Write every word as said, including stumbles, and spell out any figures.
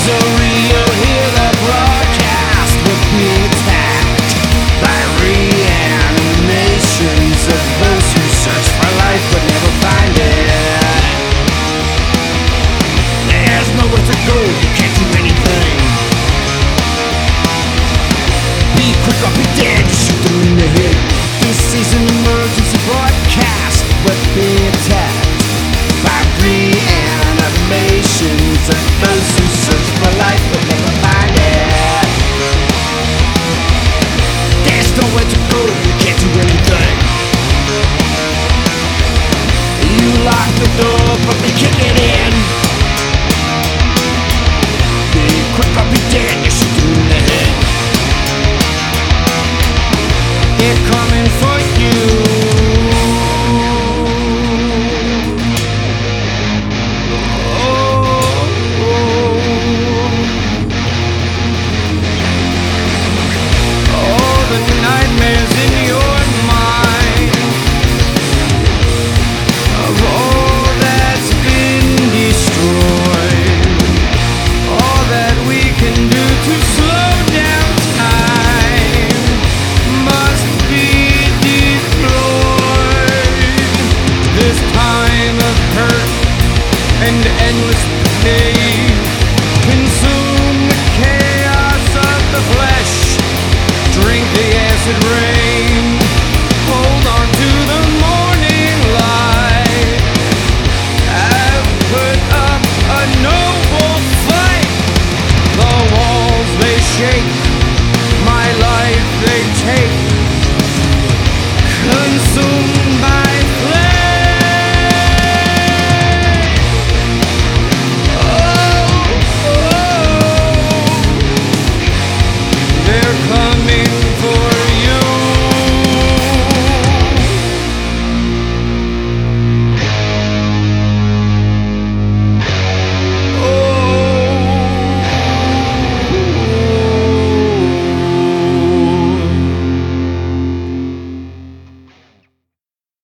misery, you'll hear the broadcast will be attacked by reanimations of those who search for life but never find it. There's nowhere to go, you can't do anything. Be quick or be dead, shoot them in the head. This is an emergency broadcast, we're being attacked by reanimations of those who search for life but never find it. There's nowhere to go, you can't do anything. You lock the door but they kick it in. Be quick or be dead, you shoot them in the head. They're coming for you. And endless pain consume the chaos of the flesh. Drink the acid rain. Hold on to the morning light. I've put up a noble fight. The walls they shake, my life they take. Consume